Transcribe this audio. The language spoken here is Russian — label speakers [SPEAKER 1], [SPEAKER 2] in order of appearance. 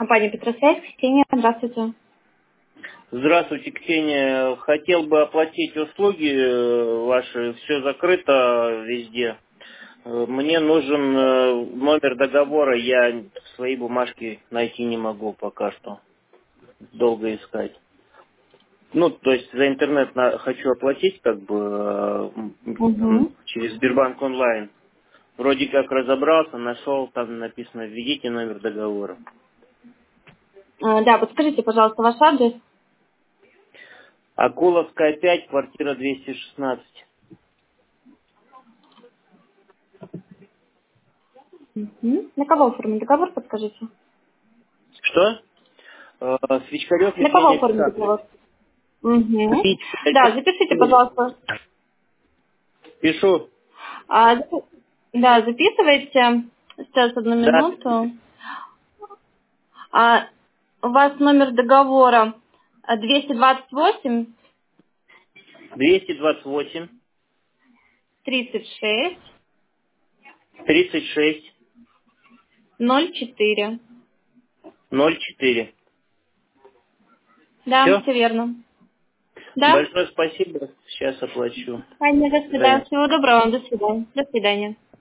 [SPEAKER 1] Компания Петросвязь, Ксения, здравствуйте.
[SPEAKER 2] Здравствуйте, Ксения. Хотел бы оплатить услуги ваши. Все закрыто везде. Мне нужен номер договора. Я свои бумажки найти не могу пока что. Долго искать. Ну, то есть за интернет хочу оплатить как бы
[SPEAKER 1] Угу.
[SPEAKER 2] через Сбербанк онлайн. Вроде как разобрался, нашел, там написано «Введите номер договора».
[SPEAKER 1] Да, подскажите, пожалуйста, ваш адрес.
[SPEAKER 2] Акуловская 5, квартира 216.
[SPEAKER 1] Угу. На кого оформлен договор, подскажите?
[SPEAKER 2] Что? Свечкарев
[SPEAKER 1] На кого
[SPEAKER 2] Евгений
[SPEAKER 1] оформлен
[SPEAKER 2] Александрович.
[SPEAKER 1] договор? Угу. Да, запишите,
[SPEAKER 2] Витя,
[SPEAKER 1] пожалуйста.
[SPEAKER 2] пишу.
[SPEAKER 1] Да, записывайте. Сейчас, одну
[SPEAKER 2] Да,
[SPEAKER 1] минуту. А, у вас номер договора 228
[SPEAKER 2] 228
[SPEAKER 1] 36
[SPEAKER 2] 36
[SPEAKER 1] 04.
[SPEAKER 2] 04.
[SPEAKER 1] Да,
[SPEAKER 2] Все?
[SPEAKER 1] все верно. Да?
[SPEAKER 2] Большое спасибо. Сейчас оплачу.
[SPEAKER 1] Понятно,
[SPEAKER 2] До
[SPEAKER 1] да.
[SPEAKER 2] свидания.
[SPEAKER 1] Всего доброго вам. До свидания. До свидания.